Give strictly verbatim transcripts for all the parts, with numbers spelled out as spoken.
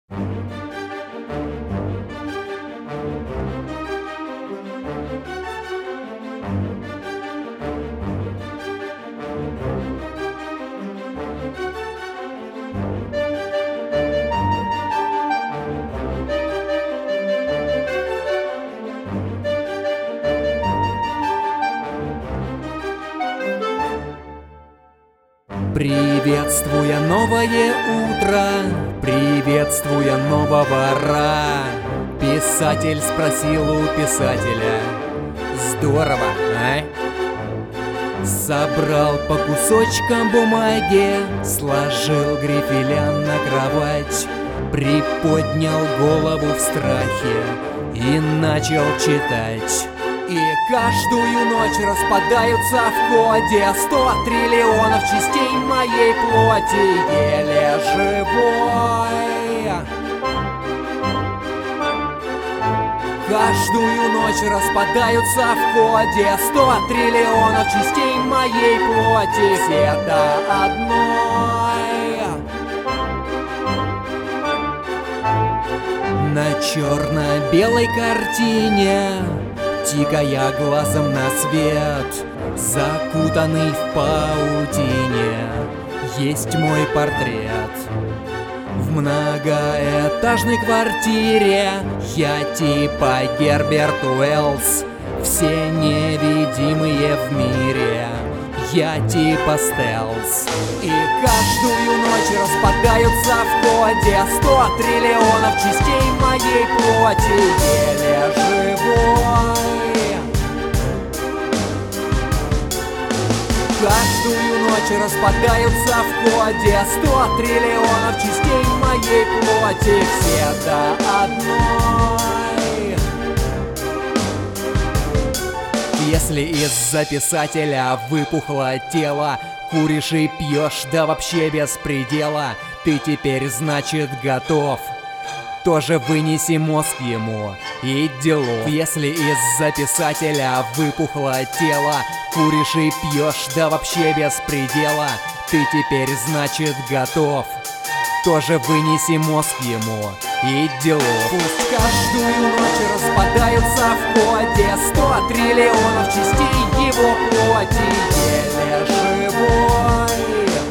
Приветствуя новое утро, приветствуя нового Ра, писатель спросил у писателя: здорово, а? Собрал по кусочкам бумаги, сложил грифеля на кровать, приподнял голову в страхе и начал читать. И каждую ночь распадаются в коде сто триллионов частей моей плоти, еле живой. Каждую ночь распадаются в коде сто триллионов частей моей плоти, все до одной. На черно-белой картине, тикая глазом на свет, закутанный в паутине, есть мой портрет. В многоэтажной квартире я типа Герберт Уэллс, все невидимые в мире, я типа стелс. И каждую ночь распадаются в коде сто триллионов частей моей плоти, еле живой. Каждую ночь распадаются в коде сто триллионов частей моей плоти, все до одной. Если из-за писателя выпухло тело, куришь и пьешь, да вообще без предела, ты теперь, значит, готов. Тоже вынеси мозг ему и делов. Если из-за писателя выпухло тело, куришь и пьешь, да вообще без предела, ты теперь, значит, готов. Тоже вынеси мозг ему и делов. Пусть каждую ночь распадаются в коде сто триллионов частей его плоти, еле живой.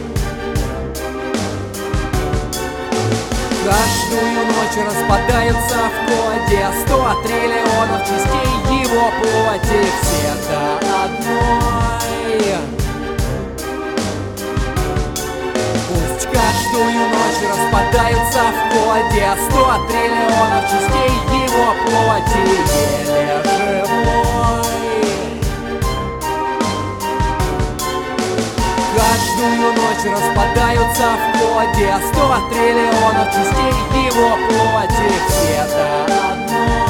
Каждую ночь распадаются в коде сто триллионов частей его плоти, все до одной. Пусть каждую ночь распадаются в коде сто триллионов частей его плоти, еле живой. Каждую ночь распадаются в коде сто триллионов частей его плоти, все до одной.